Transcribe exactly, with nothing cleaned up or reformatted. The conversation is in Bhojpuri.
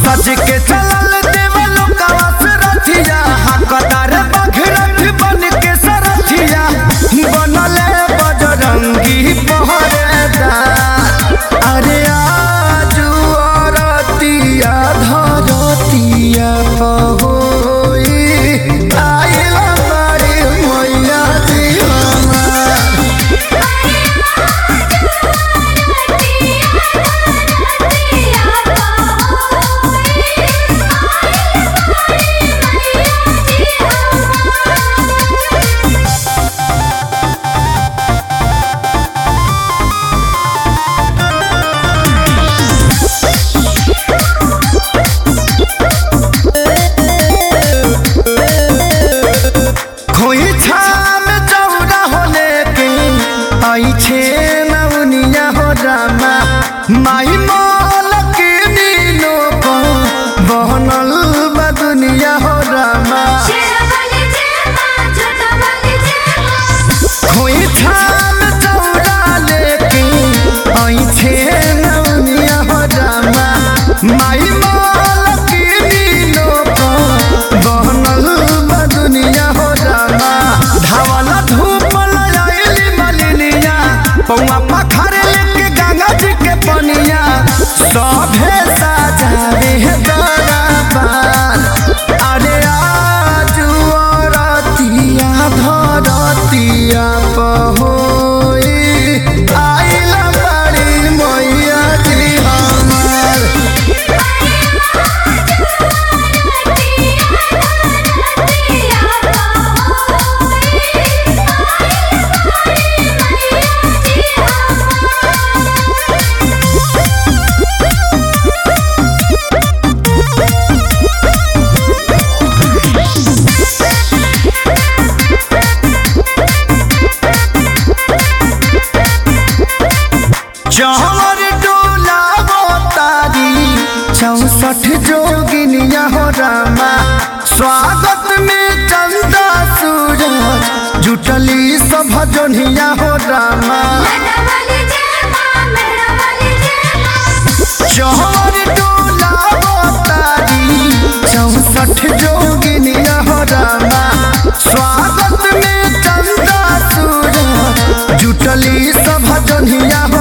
सज के चलल देवलो कास रथिया हकदार बघरथ बन के सरथिया बनले बजरंगी पहरेदार। अरे आजू औरतिया धरतिया होई आइल बड़ी मैया जी हमार। आई छे नवनिया हो रामा माई मोल के नीनो को बहनल बा दुनिया हो रामा। खोई छाम चौरा लेके आई छे नवनिया हो रामा माई मोल के नीनो को बहनल बा दुनिया हो रामा। धावला धूप पौआ पखार लेके गंगा जी के पनिया सभे सजावे दरबार। अरे आजू औरतिया धरतिया पहोई आइल बड़ी मैया जी हमार। चौर डोला तारी चौसठ जोगिनिया हो रामा स्वागत में चंदा सूरज जुटली सब जोनिया हो रामा। चौर डोला तारी चौसठ जोगिनिया हो रामा स्वागत में चंदा सूरज जुटली सब जोनिया हो